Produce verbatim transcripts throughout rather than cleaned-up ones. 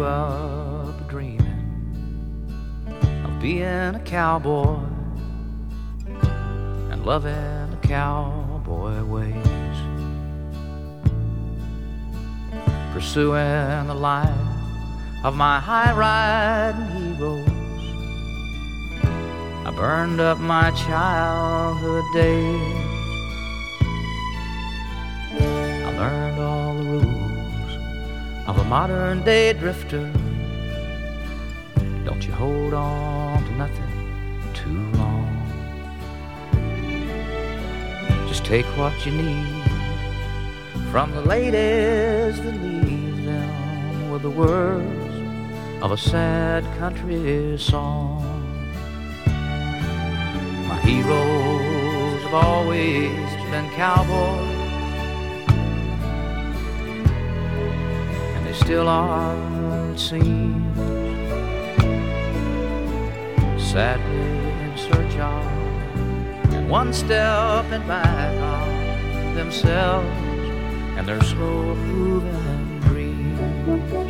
up dreaming of being a cowboy and loving the cowboy ways, pursuing the life of my high-riding heroes. I burned up my childhood days. I learned all the rules of a modern-day drifter. Don't you hold on to nothing too long. Just take what you need from the ladies that leave them with the words of a sad country song. My heroes have always been cowboys, and they still are, it seems, sadly in search of and one step in back of themselves and their slow-moving dreams.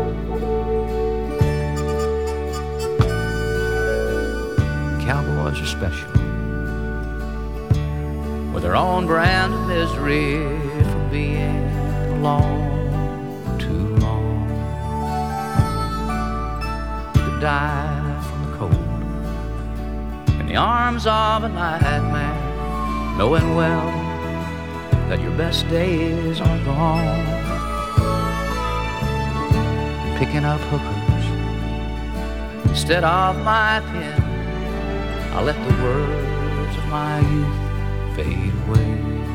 Cowboys are special, with their own brand of misery from being alone too long. You could die from the cold in the arms of a nightmare, knowing well that your best days are gone. Picking up hookers instead of my pen, I let the words of my youth fade away.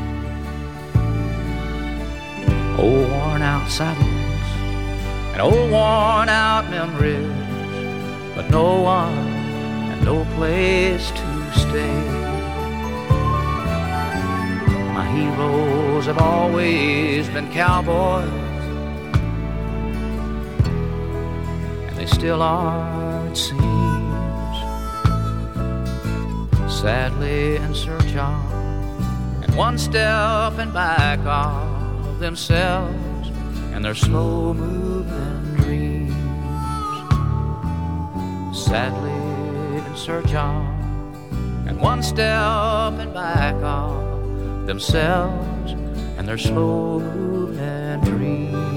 Old worn out saddles and old worn out memories, but no one and no place to stay. My heroes have always been cowboys, and they still are, it seems, sadly in search of and one step in back of themselves and their slow-moving dreams. Sadly in search of and one step in back of themselves and their slow-moving dreams.